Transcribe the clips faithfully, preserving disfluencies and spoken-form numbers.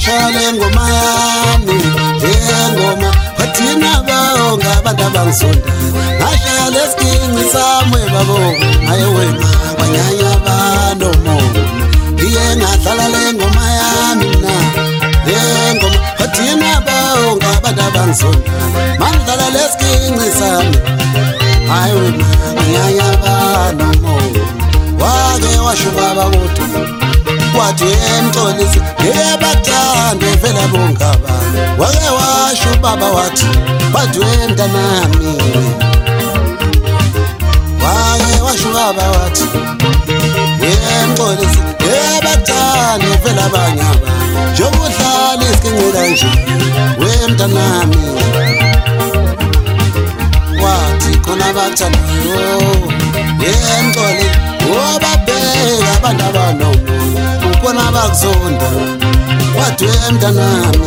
ngashale ngoma yami ngoma bathina bonga abantu abangisonda ngashaya lesinqi sami babo ayo wena kwanyanya banomo ngiye ngadlala le ngoma yami na le ngoma bathina bonga abantu abangisonda mangidlala lesinqi sami ayo wena kwanyanya banomo wake washuba babuthi wathi emxolisi ngebathande vela bongaba wake washo baba wathi wathi mntanami wake washo baba wathi emxolisi ngebathande vela banyaba njobudlala isikinqela nje wemntanami wathi khona bathanayo emxolisi wababheka abantu abanomo ukona bakuzonda wathi mntanami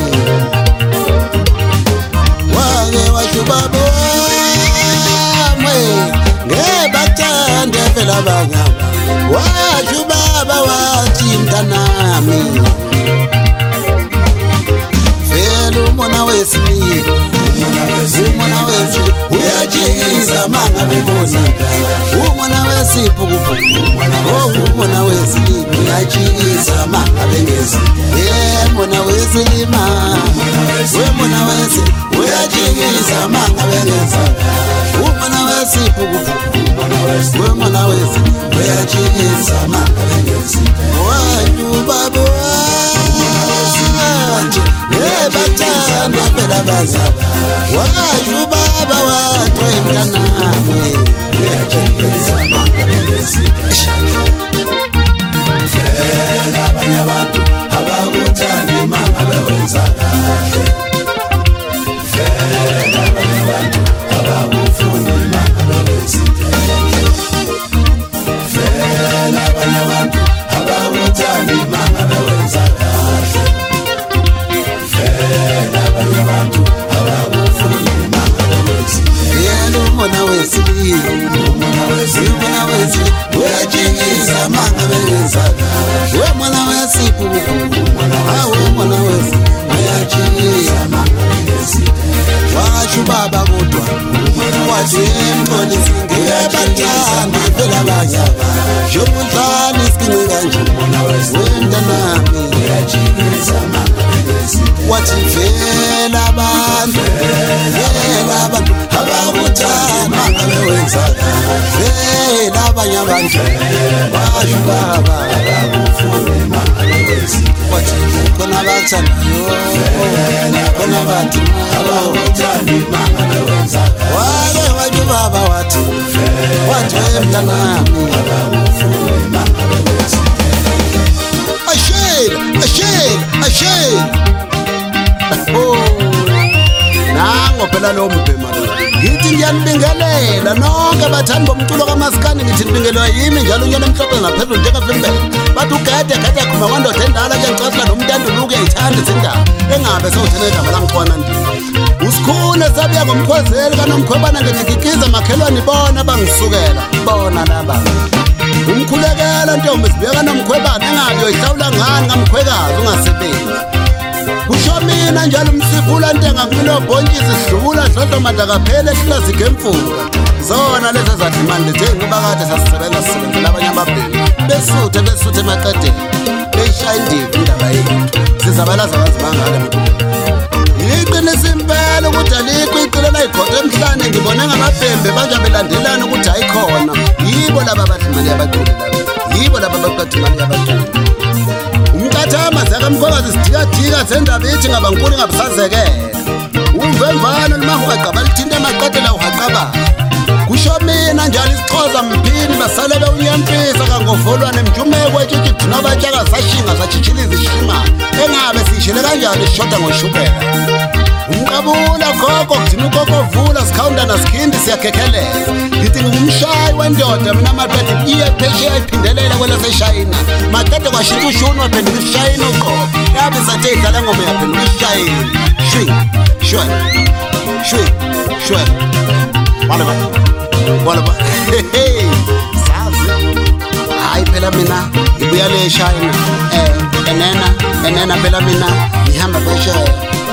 wake washubabo mwe ngebathande phela banyaba washubaba wathi mntanami phela umona wesimile umona wesimile uyajikisa manga bebona umona wesipho kupho oh umona wesimile uyajikisa manga bengezi eh umona wesilima umona wesi uyajikisa manga bengezi umona wesipho kupho umona wesi uyajikisa manga bengezi wayu babo ngebathanda phela bazaba wayu baba wathi mntanami uyajikisa manga bengezi phela abanye abantu abakuthandi manga bewenza kahle phela abanye abantu abakufuni manga bewenza phela abanye abantu abakuthandi manga bewenza kahle phela abanye abantu abakufuni manga bewenza yena umona wesilile umona wesilile umona wesilile uyajikisa manga bewenza kahle umona wesipho awu umona wesilile uyajikisa manga bewenza washo baba kodwa wathi emxolisi ngebathanda phela banyaba njobudlala isikinqela nje wemntanami uyajikisa manga bewenza wathi vela abantu vela abantu abakuthanda manga bewenza vela abanye abantu basho baba abakufuni manga bewenza wathi khona abathandayo khona abantu abakuthandi manga bewenza wake wathi baba wathi wathi mntanami abakufuni manga bewenza ashela ashela ashela oh nango phela lo mbhema ngithi ngiyanibingelela nonke abathandi bomculo kaMaskandi ngithi nibingelwa yimi njalo unyana emhlophe ngaphezulu njengafilmbe bathi ugede gede khuma kwandoda endala ke ngicasula nomntando luke uyayithanda izindaba engabe sewuthena igama langixwana ndini usikhune sabuya ngomkhwezeli kaNomkhwebana ngezigigiza makhelwane bona bangisukela bona laba umkhulekela ntombi sibuya kaNomkhwebana engabe uyihlawula ngani ngamkhwekazi ungasebenzi kusho mina njalo umsifula ntenga kulo bhontshisi sidlula dlodlomanda kaphela ehlulazi gemfuka zona lezi zathi manje lethe ngoba kade sasisebenza sisebenzela abanye ababheki besuthe besuthe emaqedeni beyishaya indiva indaba yethu sizabalaza abazi bangale mkhulu iqinisa impela ukuthi alikho icilo layikhotha emhlane ngibone ngamabhembe banja belandelana ukuthi ayikhona yibo laba abadla imali yabaculi laba yibo laba abaqatha imali yabaculi umkathama zakamkhwekazi sidikadika zendaba ithi ngabankulu ngabusazekela umvemvana limahwaqaba lithinta emaqedela uhaqaba kusho mina njalo isixhoza mphini basalele unyempisa kangovolwane mjumeko etshitshi nobatshaka sashinga sachitshiliza ishimana engabe siyishele kanjani sishoda ngoshukela umqabula gogo kuthina ugogo vula sikhawunda nasikhindi siyakhekelela ngithi ngumshayi wendoda mina maqede iye phesheya iphindelela kwelaseShayina maqede kwashintsha ushuni waphenduka isishayina uqobo yabe sathe idlala ngoma yaphenduka isishayina shwi shwe shwi shwe wala ba wala ba hey sazi hayi phela mina ngibuya le eShayina eh enena enena phela mina ngihamba phesheya.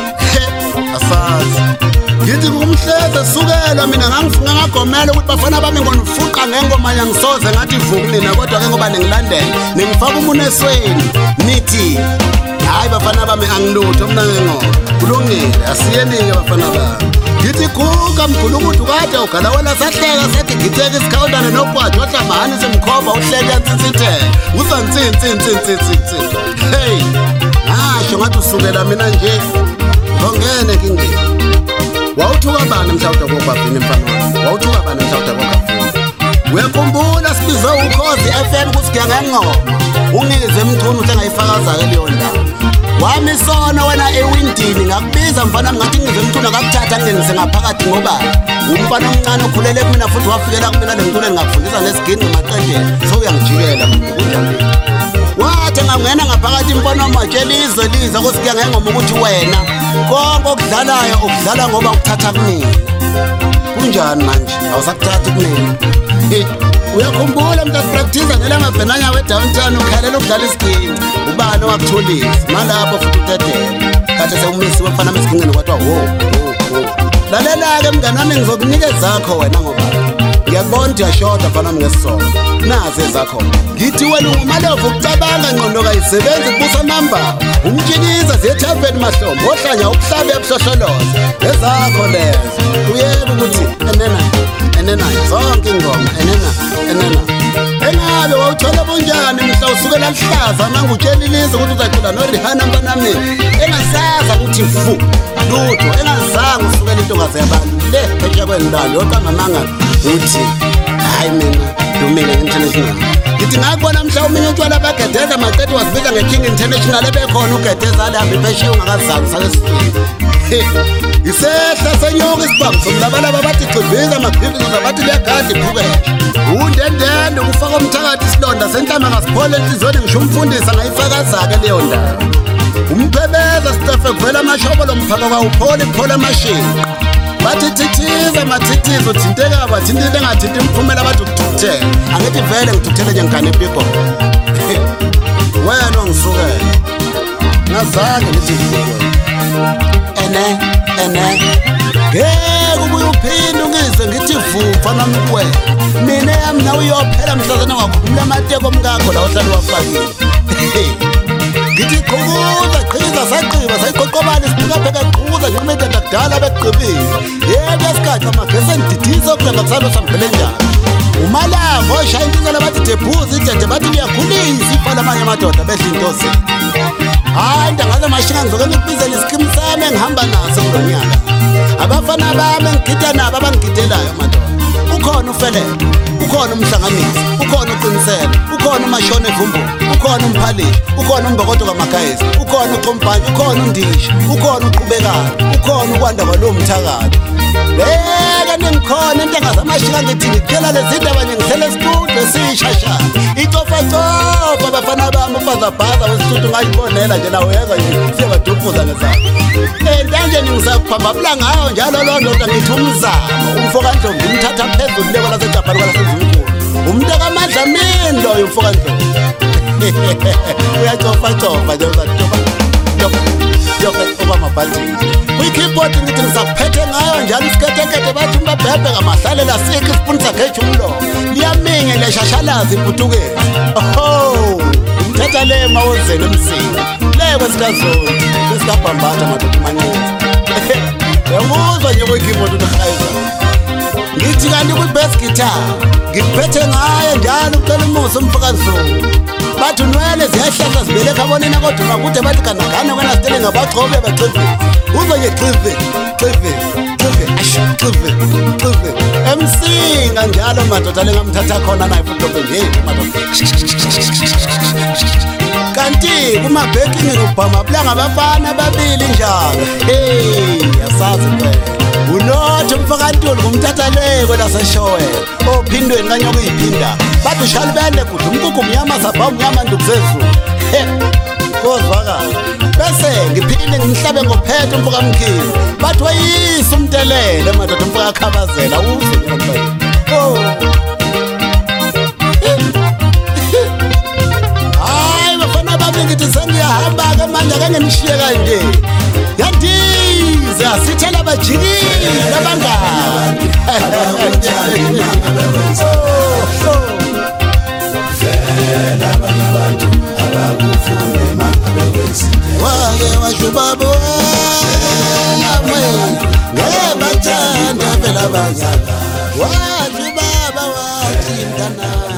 Asazi ngithi kumhleze sukela mina ngangifunga ngagomela ukuthi bafana bami ngonifuqa ngengoma yangisoze ngathi vukunina kodwa ke ngoba ningilandela ningifaka umunesweni nithi hayi bafana bami angilutho mina ngengoma kulungile asiyeni-ke bafana bami ngithi guga mkhulu ukuthi ukade ugala wena sahleka sathi ngitheke isikhawundane nokwathi wahlambahani semkhomba uhleka ntsitsitheke uzantsintsintsintsintsintsi hey ngasho ngathi usukela mina nje ngongene kingeni wawuthuka bani mhlawumbe kokubabhini mfana wami wawuthuka bani mhlawumbe kokubabhini uyakhumbula sibizwe ukhozi F M kusigiya ngengoma ungize emchunu usengayifakaza-ke leyo ndawo wami sona wena ewindini ngakubiza mfana wami ngathi ngize emchunu akakuthatha ngingenise ngaphakathi ngoba umfana omncane okhulele kumina futhi wafikela kumina le mculo engingakufundisa nesigini ngamaqendeni so uyangijikela kunjani wathi angangena ngaphakathi imfana wamatshela izwe liza kusigiya ngengoma ukuthi wena konke okudlalayo ukudlala ngoba ukuthatha kunina kunjani manje awusakuthathi kunina uyakhumbula mntu asiprakthiza nelamabhenanya we-downtown ukhalela ukudlala isiginci ubani owakutholisa malapho futhi utetele kade sewumisiwe mfana mesigingcini kwathiwa wo wo lalela-ke mngani wami ngizokunika ezakho wena ngoba ngiyakubona ukuthi uyashoda mfana wami ngesisongo nazi ezakho ngithi wena ungumalovu ukucabanga ngqondo kayisebenzi kubusa amamba umtshikiza ziyethaveni mahlombe ohlanya ukuhlabe ebuhlohloloza ezakho lezo uyeba ukuthi enena enena zonke ingoma enena enena engabe wawuthola bunjani mhla usukela lihlaza mangutshela ilizwe ukuthi uzacula noRihanna mntanami engasaza ukuthi fu lutho engazange usukela intokazi yabantu le phesheya kwendalo yoqamamanga uthi hayi mina dumile international ngithi ngakubona mhlawumbe utshwala bagedeza maqedi wasibiza nge-King International ebekhona ugedeza alihambe phesheya ungakazange sake sifile isehla senyoka isibhamu somlabalaba bathi xiviza amaphilizo bathi liyagada iphukesha undendende ukufaka umthakathi isilonda senhlamba ngasiphole enhliziyweni ngisho umfundisi angayifakaza-ke leyo ndaba umphebeza sitefe kuvela amashobolo mphaka kwawuphole kuphole amashini bathi thithiza mathithizo thinteka bathintile engathinti imphumela bathi ukuthukuthela angithi vele ngithukuthele nje ngigane epiko wena ongisukele ngazange ngithi ngikuwe ene ene ngeke ubuye uphinde ungize ngithi vu mfana mkuwe mina yami nawe uyophela mhlazana wakhulula amateko omkakho la ohlala wafakile ngithi qhukuza qhiza saqiba sayiqoqobala isiphikapheka qhukuza njengometata kudala beqibile yebo esikhathi amagesi endidisa okulanga kusalo sambele njani umalambo oshaya inkinga bathi debhuza idede bathi liyakhulisa ifa lamanye amadoda bedla intosi hayi ntangaze mashinga ngizoke ngikubizela isikimu sami engihamba naso kulo nyaka abafana bami engigida nabo abangigidelayo madoda ukhona ufelele ukhona umhlanganisi ukhona uqinisela ukhona umashona evumbulu ukhona umphalishi ukhona umbokodo kamagayezi ukhona ucombhanje ukhona undisha ukhona uqhubekayo ukhona ukwanda kwalowo mthakathi beka ningikhona intanga zamashika ngithi ngikela lezi ndaba nje ngihlele esitudio esishasha itofacofa abafana bami ubazabhaza wesitudio ngayibonela nje nawe yeza nje siyabadufuza ngesakho entanje ningisakuphambabula ngayo njalo loo ndoda ngithi umzamo umfokandlovu ngimthatha phezulu leko lasejapani kwalasezinkulu umntakamandla mini loyo umfokandlovu uyacofacofa nje uzatofa okwamabhatini kwi-keyboard ngithi ngisakuphethe ngayo njalo isiketekete bathi umbabhebhe ngamahlalela sikho isipuni sageja umlomo liyaminge liyashashalaza iputukezi oho umthetha le mawozeni emsini le kwesikazoni kwesikabhambatha madoda maninzi yamuzwa nje kwi-keyboard ukurhayiza ngithi kanti kwi-bass guitar ngikuphethe ngayo njalo ucela umusa umfakazulu bathi unwele ziyahlahla zibeleka abonina kodwa makude bathi ganagane wena sitele ngabagcobe bacivile uzo nje civile civile civile ash civile civile emsinga njalo madoda lengamthatha khona naye futhi nje madoda kanti kuma-backing ngubhama bulanga abafana ababili njalo hey yasazi phela unothi umfakantulu ngumthatha leko laseshowela ophindweni kanye okuyiphinda bathi ushalibele kude umkuku mnyama sabha umnyama ndukuzezulu he kozwakala bese ngiphinde ngimhlabe ngophethe umfukamkhili bathi wayisa umtelele madoda umfakakhabazela uze oh hayi bafana bami ngithi sengiyahamba-ke manje ake ngishiye kanje yandiza sithela abajikile abangani abantu abakufuna mangabekwenzi wake washubabo namwe ngebathanda phela abazali washubaba wathi mntana